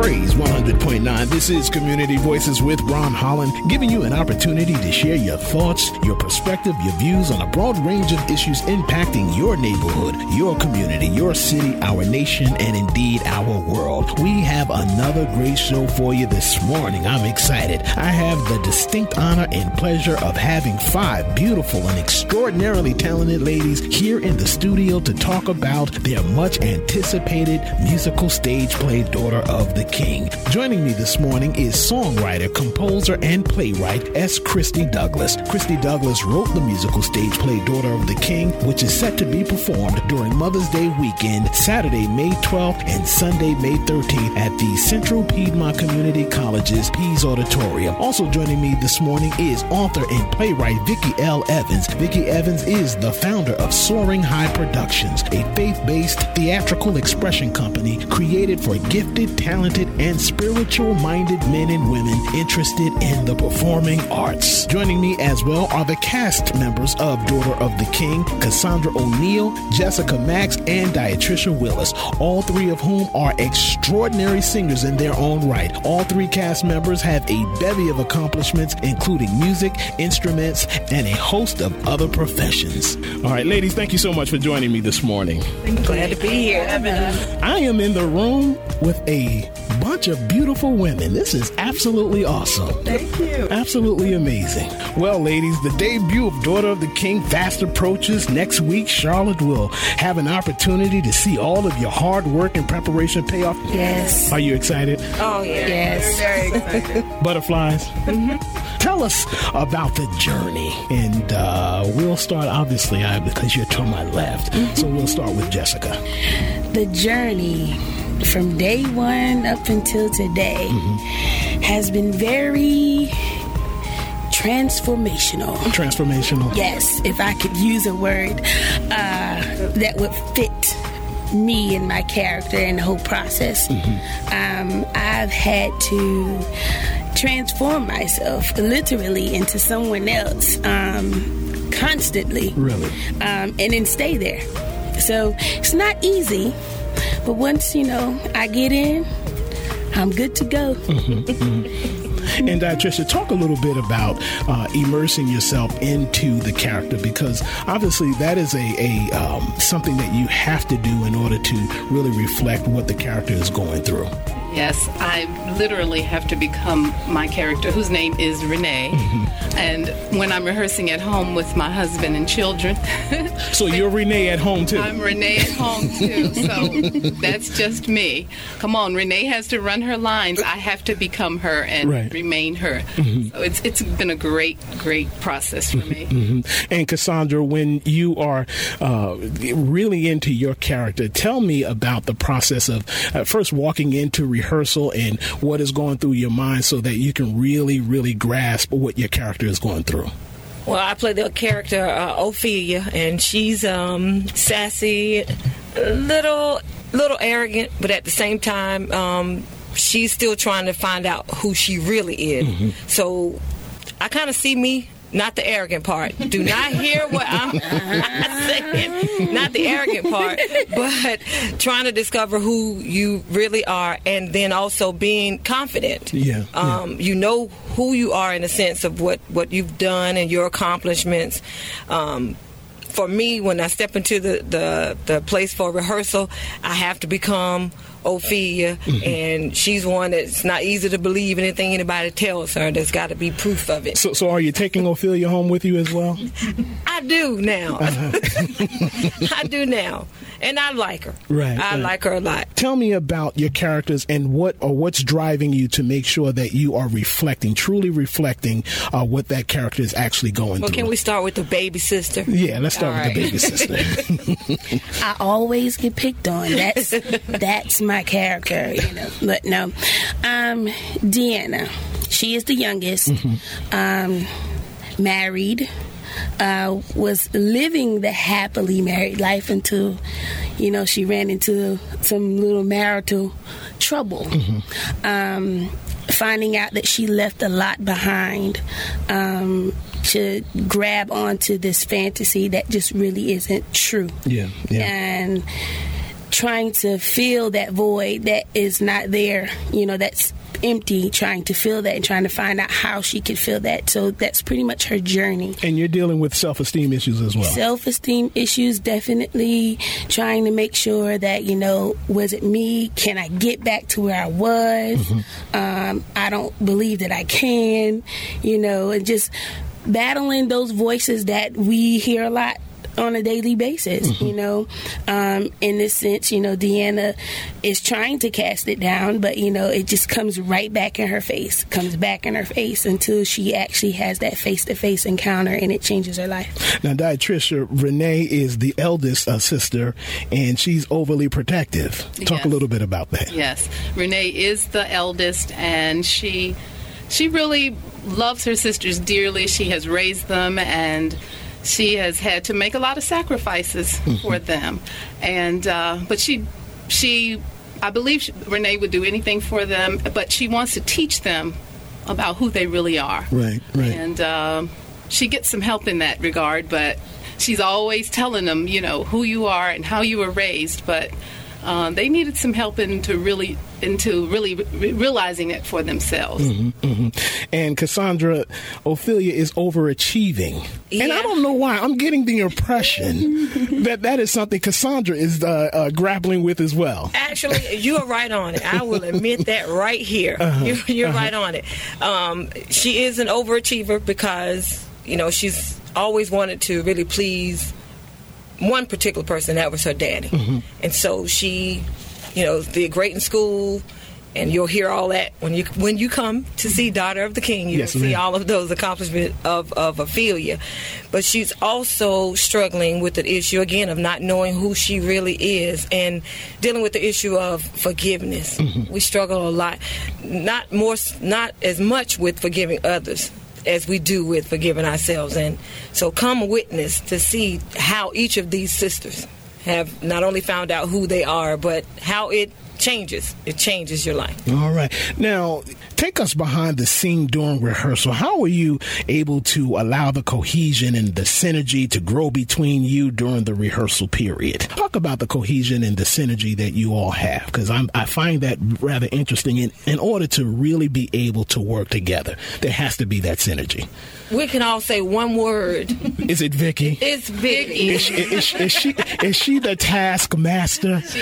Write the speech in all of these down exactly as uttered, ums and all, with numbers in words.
Praise one hundred point nine. This is Community Voices with Ron Holland, giving you an opportunity to share your thoughts, your perspective, your views on a broad range of issues impacting your neighborhood, your community, your city, our nation, and indeed our world. We have another great show for you this morning. I'm excited. I have the distinct honor and pleasure of having five beautiful and extraordinarily talented ladies here in the studio to talk about their much anticipated musical stage play, Daughter of the King. Joining me this morning is songwriter, composer, and playwright S. Christy Douglas. Christy Douglas wrote the musical stage play Daughter of the King, which is set to be performed during Mother's Day weekend, Saturday, May twelfth and Sunday, May thirteenth at the Central Piedmont Community College's Pease Auditorium. Also joining me this morning is author and playwright Vicki L. Evans. Vicki Evans is the founder of Soaring High Productions, a faith-based theatrical expression company created for gifted, talented, and spiritual-minded men and women interested in the performing arts. Joining me as well are the cast members of Daughter of the King, Cassandra O'Neill, Jessica Max, and Diatricia Willis, all three of whom are extraordinary singers in their own right. All three cast members have a bevy of accomplishments, including music, instruments, and a host of other professions. All right, ladies, thank you so much for joining me this morning. Glad to be here. I am in the room with a bunch of beautiful women. This is absolutely awesome. Thank you. Absolutely amazing. Well, ladies, the debut of Daughter of the King fast approaches. Next week, Charlotte will have an opportunity to see all of your hard work and preparation pay off. Yes. Are you excited? Oh, yeah. Yes. Very excited. Butterflies? Mm-hmm. Tell us about the journey. And uh, we'll start, obviously, I, because you're to my left. Mm-hmm. So we'll start with Jessica. The journey from day one up until today mm-hmm. has been very transformational. Transformational. Yes, if I could use a word uh, that would fit me and my character and the whole process. Mm-hmm. Um, I've had to transform myself literally into someone else um, constantly. Really? Um, and then stay there. So it's not easy. But once, you know, I get in, I'm good to go. Mm-hmm, mm-hmm. And uh, Tricia, talk a little bit about uh, immersing yourself into the character, because obviously that is a, a um, something that you have to do in order to really reflect what the character is going through. Yes, I literally have to become my character, whose name is Renee. Mm-hmm. And when I'm rehearsing at home with my husband and children. So you're Renee at home, too? I'm Renee at home, too. So that's just me. Come on, Renee has to run her lines. I have to become her and right. remain her. Mm-hmm. So it's it's been a great, great process for me. Mm-hmm. And Cassandra, when you are uh, really into your character, tell me about the process of uh, first walking into rehearsal. rehearsal and what is going through your mind so that you can really, really grasp what your character is going through. Well, I play the character uh, Ophelia, and she's um, sassy, a little, little arrogant, but at the same time, um, she's still trying to find out who she really is. Mm-hmm. So I kind of see me. Not the arrogant part. Do not hear what I'm saying. Not the arrogant part, but trying to discover who you really are, and then also being confident. Yeah, um, yeah. You know who you are in the sense of what, what you've done and your accomplishments. Um, for me, when I step into the, the, the place for rehearsal, I have to become Ophelia, mm-hmm. and she's one that's not easy to believe anything anybody tells her. There's got to be proof of it. So, so are you taking Ophelia home with you as well? I do now. Uh-huh. I do now, and I like her. Right, I right. like her a lot. Tell me about your characters and what or what's driving you to make sure that you are reflecting, truly reflecting uh, what that character is actually going well, through. Can we start with the baby sister? Yeah, let's start All with right. the baby sister. I always get picked on. That's that's my character, you know. But no, um, Deanna, she is the youngest, mm-hmm. um, married, uh, was living the happily married life until, you know, she ran into some little marital trouble. Mm-hmm. Um, finding out that she left a lot behind. Um, to grab onto this fantasy that just really isn't true. Yeah, yeah. And trying to fill that void that is not there, you know, that's empty, trying to fill that and trying to find out how she could fill that. So that's pretty much her journey. And you're dealing with self-esteem issues as well. Self-esteem issues, definitely trying to make sure that, you know, was it me? Can I get back to where I was? Mm-hmm. Um, I don't believe that I can, you know, and just battling those voices that we hear a lot on a daily basis, mm-hmm. you know. Um, in this sense, you know, Deanna is trying to cast it down, but, you know, it just comes right back in her face, comes back in her face until she actually has that face-to-face encounter and it changes her life. Now, Diatricia, Renee is the eldest uh, sister, and she's overly protective. Talk yes. a little bit about that. Yes. Renee is the eldest, and she she really loves her sisters dearly. She has raised them, and she has had to make a lot of sacrifices mm-hmm. for them, and uh, but she, she, I believe she, Renee would do anything for them. But she wants to teach them about who they really are. Right, right. And uh, she gets some help in that regard. But she's always telling them, you know, who you are and how you were raised. But uh, they needed some help into really into really re- realizing it for themselves. Mm-hmm, mm-hmm. And Cassandra, Ophelia is overachieving. Yeah. And I don't know why. I'm getting the impression that that is something Cassandra is uh, uh, grappling with as well. Actually, you are right on it. I will admit that right here. Uh-huh. You're, you're uh-huh. right on it. Um, she is an overachiever because, you know, she's always wanted to really please one particular person. That was her daddy. Mm-hmm. And so she, you know, did great in school, and you'll hear all that when you when you come to see Daughter of the King. You'll yes, see ma'am. all of those accomplishments of, of Ophelia. But she's also struggling with the issue, again, of not knowing who she really is and dealing with the issue of forgiveness. Mm-hmm. We struggle a lot, not more, not as much with forgiving others as we do with forgiving ourselves. And so come witness to see how each of these sisters have not only found out who they are, but how it changes. It changes your life. All right. Now, take us behind the scene during rehearsal. How were you able to allow the cohesion and the synergy to grow between you during the rehearsal period? Talk about the cohesion and the synergy that you all have, because I find that rather interesting. In, in order to really be able to work together, there has to be that synergy. We can all say one word. Is it Vicky? It's Vicky. Is, is, is, is she is she the taskmaster? She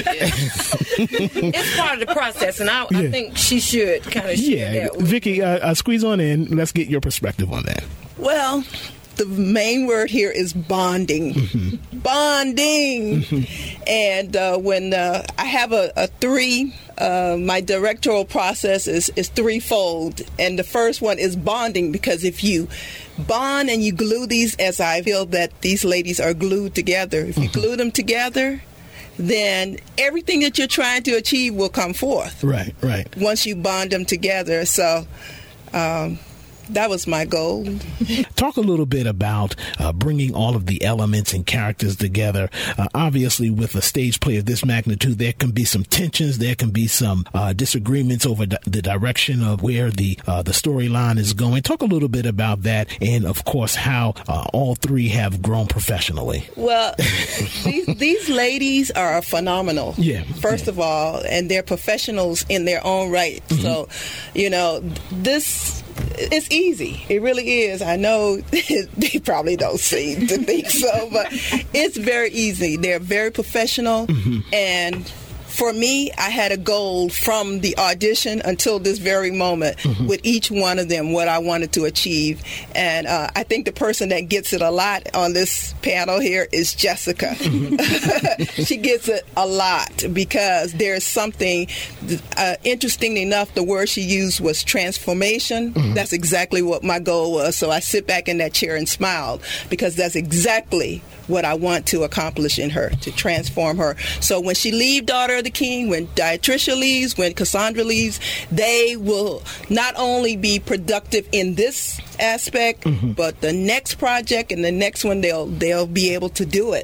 is. It's part of the process, and I, yeah. I think she should kind of share yeah. that with Vicky, uh, uh, squeeze on in. Let's get your perspective on that. Well, the main word here is bonding. Mm-hmm. Bonding. Mm-hmm. And uh, when uh, I have a, a three, uh, my directorial process is, is threefold. And the first one is bonding, because if you bond and you glue these, as I feel that these ladies are glued together, if you mm-hmm. glue them together, then everything that you're trying to achieve will come forth. Right, right. Once you bond them together. So um, that was my goal. Talk a little bit about uh, bringing all of the elements and characters together. Uh, obviously, with a stage play of this magnitude, there can be some tensions. There can be some uh, disagreements over di- the direction of where the uh, the storyline is going. Talk a little bit about that, and of course, how uh, all three have grown professionally. Well, these, these ladies are phenomenal. Yeah. First yeah. of all, and they're professionals in their own right. Mm-hmm. So, you know, this. It's easy. It really is. I know they probably don't seem to think so, but it's very easy. They're very professional, mm-hmm. and for me, I had a goal from the audition until this very moment mm-hmm. with each one of them, what I wanted to achieve. And uh, I think the person that gets it a lot on this panel here is Jessica. Mm-hmm. She gets it a lot because there's something, uh, interesting enough, the word she used was transformation. Mm-hmm. That's exactly what my goal was. So I sit back in that chair and smile, because that's exactly what I want to accomplish in her, to transform her. So when she leaves Daughter of the King, when Diatricia leaves, when Cassandra leaves, they will not only be productive in this aspect, mm-hmm. but the next project and the next one, they'll they'll be able to do it,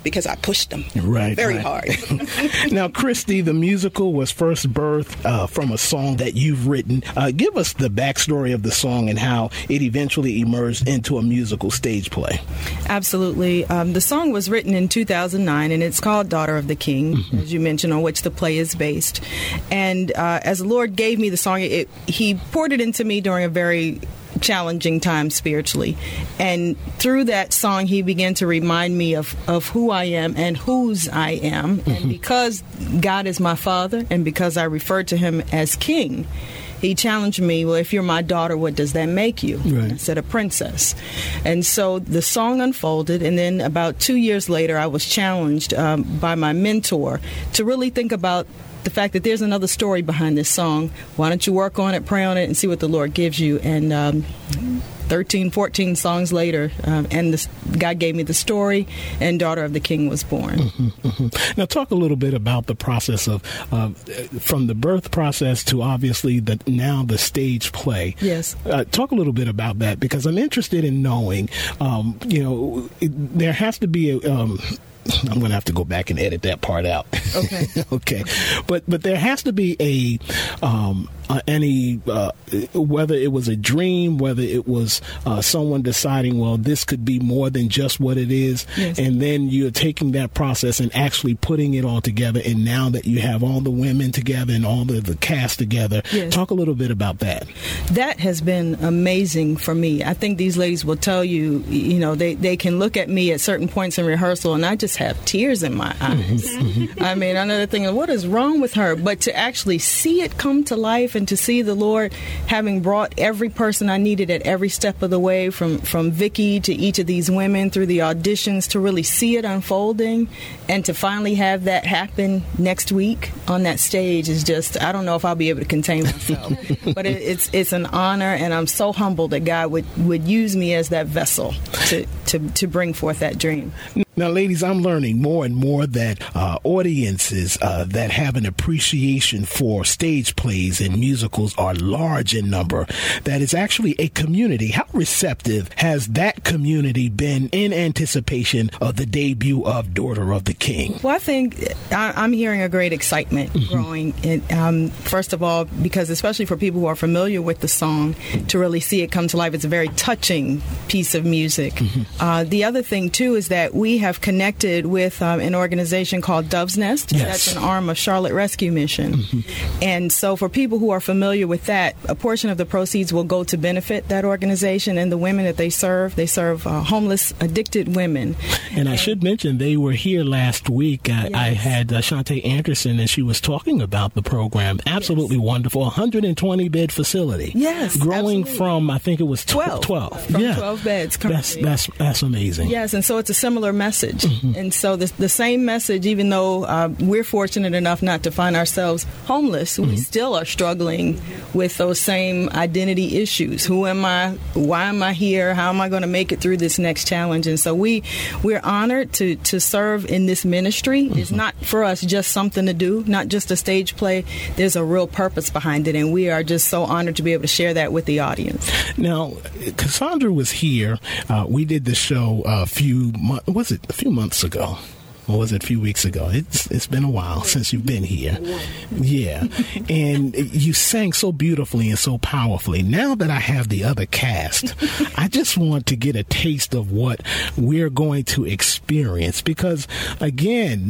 because I pushed them right, very right. hard. Now, Christy, the musical was first birthed uh, from a song that you've written. Uh, give us the backstory of the song and how it eventually emerged into a musical stage play. Absolutely. Um, the song was written in two thousand nine, and it's called Daughter of the King, mm-hmm. as you mentioned, on which the play is based. And uh, as the Lord gave me the song, it, He poured it into me during a very challenging time spiritually. And through that song, He began to remind me of, of who I am and whose I am. Mm-hmm. And because God is my Father, and because I refer to Him as King, He challenged me, well, if you're my daughter, what does that make you? Right. I said, a princess. And so the song unfolded, and then about two years later, I was challenged um, by my mentor to really think about the fact that there's another story behind this song. Why don't you work on it, pray on it, and see what the Lord gives you? And um, thirteen, fourteen songs later, um, and this, God gave me the story, and Daughter of the King was born. Mm-hmm, mm-hmm. Now, talk a little bit about the process of, uh, from the birth process to obviously the now the stage play. Yes. Uh, talk a little bit about that, because I'm interested in knowing, um, you know, it, there has to be a... Um, I'm going to have to go back and edit that part out. Okay. okay. But but there has to be a um, uh, any uh, whether it was a dream, whether it was uh, someone deciding, well, this could be more than just what it is, yes. and then you're taking that process and actually putting it all together. And now that you have all the women together and all the, the cast together, yes. talk a little bit about that. That has been amazing for me. I think these ladies will tell you, you know, they, they can look at me at certain points in rehearsal, and I just have tears in my eyes. Mm-hmm. I mean, I know they're thinking, what is wrong with her? But to actually see it come to life and to see the Lord having brought every person I needed at every step of the way, from, from Vicky to each of these women through the auditions, to really see it unfolding and to finally have that happen next week on that stage is just, I don't know if I'll be able to contain myself. But it, it's it's an honor, and I'm so humbled that God would, would use me as that vessel to, to, to bring forth that dream. Now, ladies, I'm learning more and more that uh, audiences uh, that have an appreciation for stage plays and musicals are large in number, that it's actually a community. How receptive has that community been in anticipation of the debut of Daughter of the King? Well, I think I, I'm hearing a great excitement mm-hmm. growing. And, um, first of all, because especially for people who are familiar with the song, to really see it come to life, it's a very touching piece of music. Mm-hmm. Uh, the other thing, too, is that we have have connected with um, an organization called Dove's Nest. Yes. That's an arm of Charlotte Rescue Mission. Mm-hmm. And so for people who are familiar with that, a portion of the proceeds will go to benefit that organization and the women that they serve. They serve uh, homeless, addicted women. And I and, should mention, they were here last week. I, yes. I had uh, Shantae Anderson, and she was talking about the program. Absolutely yes. wonderful. one hundred twenty bed facility. Yes, growing absolutely. from, I think it was tw- twelve. twelve. From yeah. twelve beds currently. That's, that's, that's amazing. Yes, and so it's a similar message. Mm-hmm. And so the, the same message, even though uh, we're fortunate enough not to find ourselves homeless, mm-hmm. we still are struggling with those same identity issues. Who am I? Why am I here? How am I going to make it through this next challenge? And so we, we're honored to, to serve in this ministry. Mm-hmm. It's not for us just something to do, not just a stage play. There's a real purpose behind it, and we are just so honored to be able to share that with the audience. Now, Cassandra was here. Uh, we did the show a few months, was it a few months ago? Or was it a few weeks ago? It's it's been a while since you've been here. Yeah. And you sang so beautifully and so powerfully. Now that I have the other cast, I just want to get a taste of what we're going to experience. Because, again,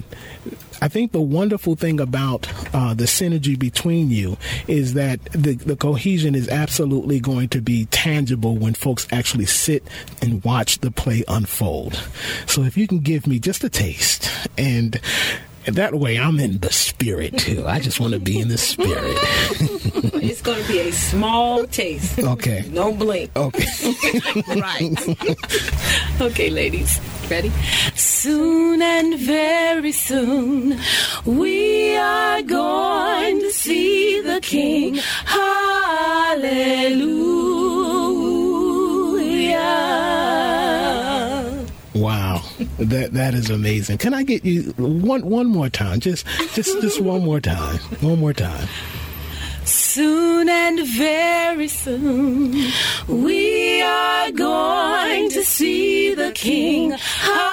I think the wonderful thing about uh, the synergy between you is that the, the cohesion is absolutely going to be tangible when folks actually sit and watch the play unfold. So if you can give me just a taste, and that way I'm in the spirit too. I just want to be in the spirit. It's going to be a small taste. Okay. No blink. Okay. Right. Okay, ladies. Ready? Soon and very soon we are going to see the King. Hallelujah. Wow, that that is amazing. Can I get you one one more time? Just just just one more time. One more time. Soon and very soon we are going to see the King. Hallelujah.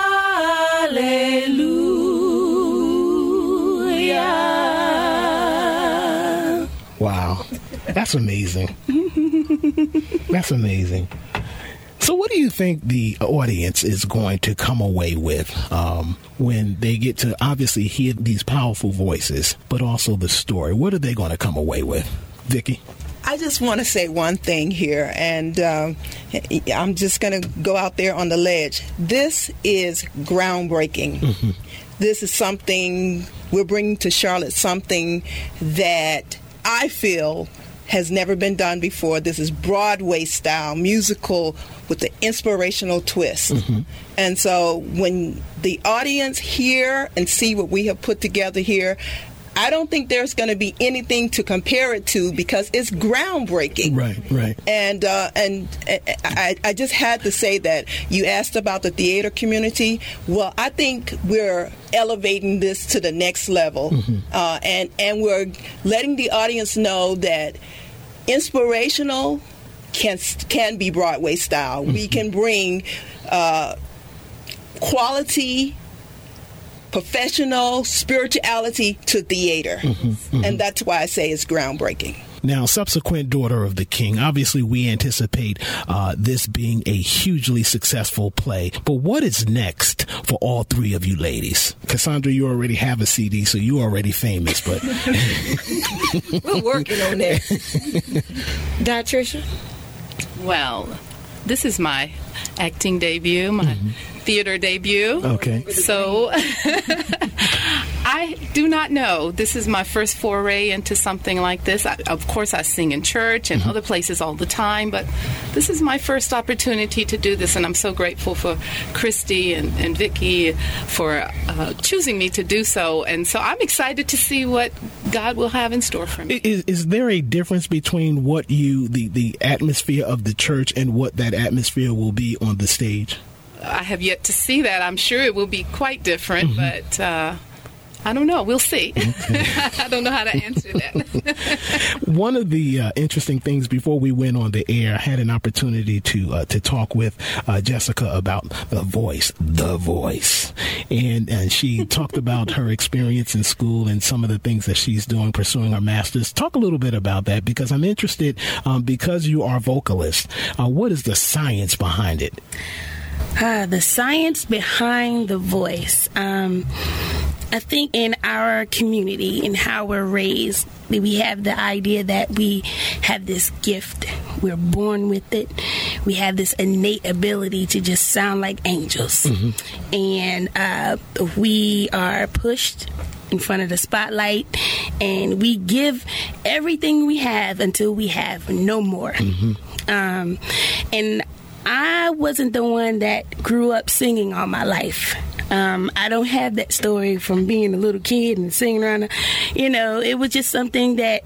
Hallelujah. Wow. That's amazing. That's amazing. So what do you think the audience is going to come away with um, when they get to obviously hear these powerful voices, but also the story? What are they going to come away with? Vicki? I just want to say one thing here, and um, I'm just going to go out there on the ledge. This is groundbreaking. Mm-hmm. This is something we're bringing to Charlotte, something that I feel has never been done before. This is Broadway style musical with the inspirational twist. Mm-hmm. And so when the audience hear and see what we have put together here, I don't think there's going to be anything to compare it to because it's groundbreaking. Right, right. And uh, and I, I just had to say that. You asked about the theater community. Well, I think we're elevating this to the next level, mm-hmm. uh, and and we're letting the audience know that inspirational can can be Broadway style. Mm-hmm. We can bring uh, quality, professional spirituality to theater. Mm-hmm, mm-hmm. And that's why I say it's groundbreaking. Now, subsequent Daughter of the King, obviously we anticipate uh, this being a hugely successful play. But what is next for all three of you ladies? Cassandra, you already have a C D, so you're already famous, but... We're working on that. Dietrisha? Well, this is my acting debut, my mm-hmm. theater debut. Okay. So I do not know. This is my first foray into something like this. I, of course, I sing in church and mm-hmm. other places all the time, but this is my first opportunity to do this, and I'm so grateful for Christy and, and Vicki for uh, choosing me to do so. And so I'm excited to see what God will have in store for me. Is, is there a difference between what you, the, the atmosphere of the church and what that atmosphere will be on the stage? I have yet to see that. I'm sure it will be quite different, mm-hmm. but uh, I don't know. We'll see. Okay. I don't know how to answer that. One of the uh, interesting things before we went on the air, I had an opportunity to uh, to talk with uh, Jessica about the voice, the voice. And, and she talked about her experience in school and some of the things that she's doing, pursuing her master's. Talk a little bit about that, because I'm interested, um, because you are a vocalist, uh, what is the science behind it? Uh, the science behind the voice. Um, I think in our community and how we're raised, we have the idea that we have this gift. We're born with it. We have this innate ability to just sound like angels. Mm-hmm. And uh, we are pushed in front of the spotlight, and we give everything we have until we have no more. Mm-hmm. Um, and I wasn't the one that grew up singing all my life. Um, I don't have that story from being a little kid and singing around. You know, it was just something that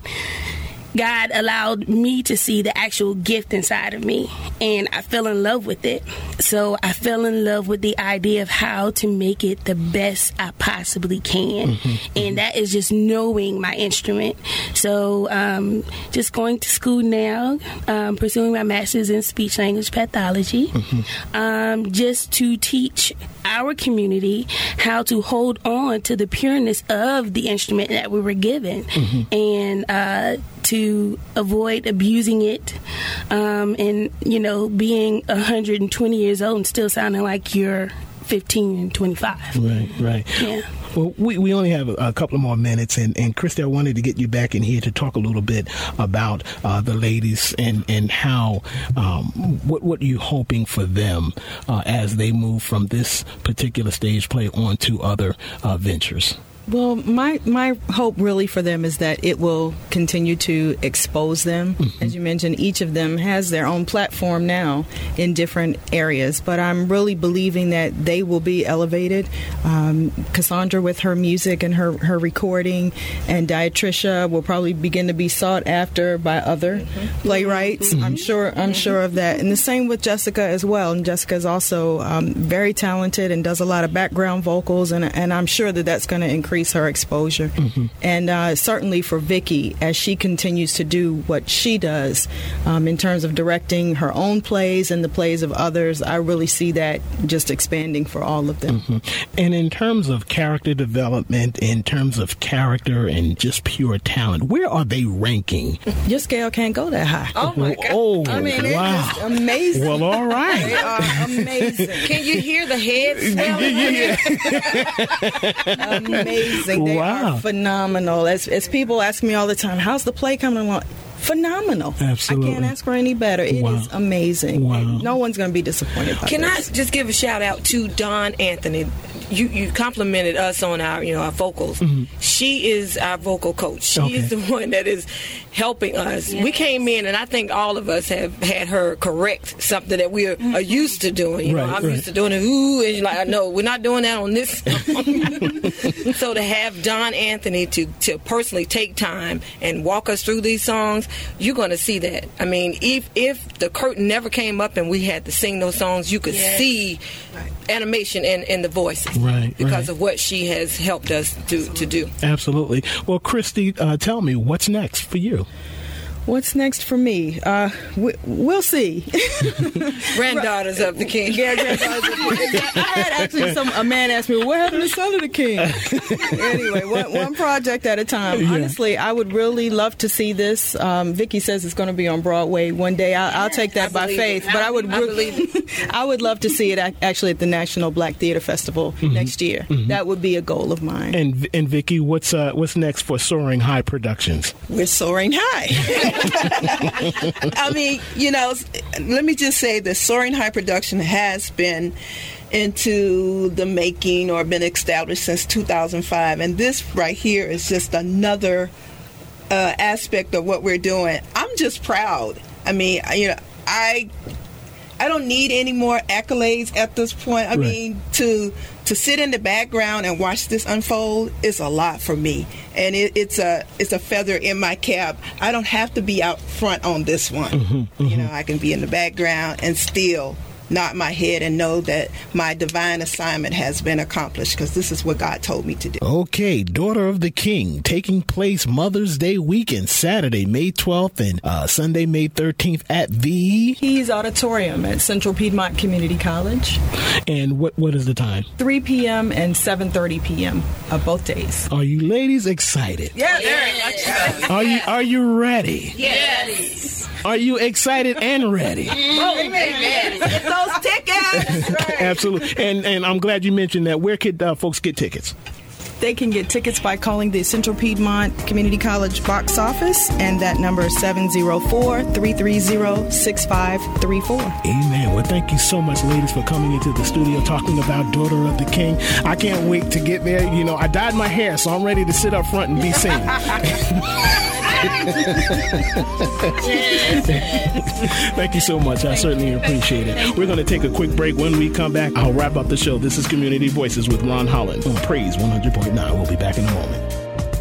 God allowed me to see the actual gift inside of me, and I fell in love with it. So I fell in love with the idea of how to make it the best I possibly can, mm-hmm. and that is just knowing my instrument. So um, just going to school now, um, pursuing my master's in speech language pathology, mm-hmm. um, just to teach our community how to hold on to the pureness of the instrument that we were given, mm-hmm. and uh, to avoid abusing it, um, and, you know, being one hundred twenty years old and still sounding like you're fifteen and twenty-five. Right, right. Yeah. Well, we, we only have a, a couple of more minutes, and, and Christy, I wanted to get you back in here to talk a little bit about uh, the ladies and, and how, um, what, what are you hoping for them uh, as they move from this particular stage play on to other uh, ventures? Well, my my hope really for them is that it will continue to expose them. Mm-hmm. As you mentioned, each of them has their own platform now in different areas, but I'm really believing that they will be elevated. Um, Cassandra with her music and her, her recording, and Dietrisha will probably begin to be sought after by other mm-hmm. playwrights. Mm-hmm. I'm sure I'm mm-hmm. sure of that. And the same with Jessica as well. And Jessica is also um, very talented and does a lot of background vocals, and, and I'm sure that that's going to increase increase her exposure. Mm-hmm. And uh, certainly for Vicki, as she continues to do what she does um, in terms of directing her own plays and the plays of others, I really see that just expanding for all of them. Mm-hmm. And in terms of character development, in terms of character and just pure talent, where are they ranking? Your scale can't go that high. Oh, my God. Oh, I mean, wow. it's just amazing. Well, all right. They are amazing. Can you hear the head swelling? Yeah, yeah. Amazing. They Wow. are phenomenal. As, as people ask me all the time, how's the play coming along? Phenomenal. Absolutely. I can't ask for any better. It Wow. is amazing. Wow. No one's going to be disappointed by Can this. I just give a shout out to Dawn Anthony? You you complimented us on our you know our vocals. Mm-hmm. She is our vocal coach. She Okay. is the one that is helping us. Yes. We came in, and I think all of us have had her correct something that we are, are used to doing. You Right, know, I'm right. used to doing it. Ooh, and you're like, no, we're not doing that on this. So to have Dawn Anthony to to personally take time and walk us through these songs, you're going to see that. I mean, if if the curtain never came up and we had to sing those songs, you could Yes. see animation in, in the voices. Right, because right. of what she has helped us to, to do. Absolutely. Well, Christy, uh, tell me, what's next for you? What's next for me? Uh, we, we'll see. Granddaughters of the King. Yeah, granddaughters of the King. I had actually some a man asked me, "What happened to Son of the King?" Anyway, one, one project at a time. Yeah. Honestly, I would really love to see this. Um, Vicki says it's going to be on Broadway one day. I, I'll take that I by believe faith. it. But I would, I re- believe it. I would love to see it ac- actually at the National Black Theater Festival Mm-hmm. next year. Mm-hmm. That would be a goal of mine. And and Vicki, what's uh, what's next for Soaring High Productions? We're soaring high. I mean, you know, let me just say that Soaring High Production has been into the making or been established since two thousand five, and this right here is just another uh, aspect of what we're doing. I'm just proud. I mean, you know, I I don't need any more accolades at this point. I Right. mean, to to sit in the background and watch this unfold is a lot for me, and it, it's a it's a feather in my cap. I don't have to be out front on this one. Mm-hmm, mm-hmm. You know, I can be in the background and still nod my head and know that my divine assignment has been accomplished, because this is what God told me to do. Okay, Daughter of the King, taking place Mother's Day weekend, Saturday, May twelfth and uh, Sunday, May thirteenth at the... Keys Auditorium at Central Piedmont Community College. And what what is the time? three p.m. and seven thirty p.m. of both days. Are you ladies excited? Yes. Very much so. Are you Are you ready? Yes. Are you excited and ready? Get those tickets! Absolutely. And and I'm glad you mentioned that. Where could uh, folks get tickets? They can get tickets by calling the Central Piedmont Community College box office, and that number is seven oh four, three three oh, six five three four. Amen. Well, thank you so much, ladies, for coming into the studio talking about Daughter of the King. I can't wait to get there. You know, I dyed my hair, so I'm ready to sit up front and be seen. Thank you so much. I certainly appreciate it. We're going to take a quick break. When we come back, I'll wrap up the show. This is Community Voices with Ron Holland on Praise one hundred point nine. We'll be back in a moment.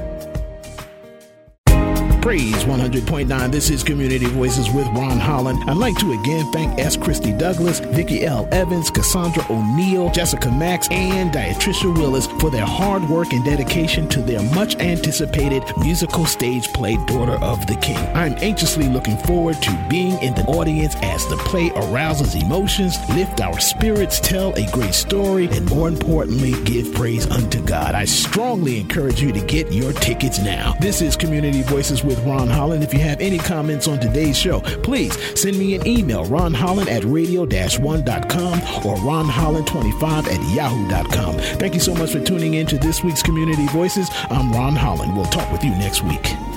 Praise one hundred point nine. This is Community Voices with Ron Holland. I'd like to again thank S. Christy Douglas, Vicki L. Evans, Cassandra O'Neill, Jessica Max, and Diatricia Willis for their hard work and dedication to their much anticipated musical stage play, Daughter of the King. I'm anxiously looking forward to being in the audience as the play arouses emotions, lift our spirits, tell a great story, and more importantly, give praise unto God. I strongly encourage you to get your tickets now. This is Community Voices with Ron Holland. If you have any comments on today's show, please send me an email, ron holland at radio dash one dot com or ron holland twenty-five at yahoo dot com. Thank you so much for tuning in to this week's Community Voices. I'm Ron Holland. We'll talk with you next week.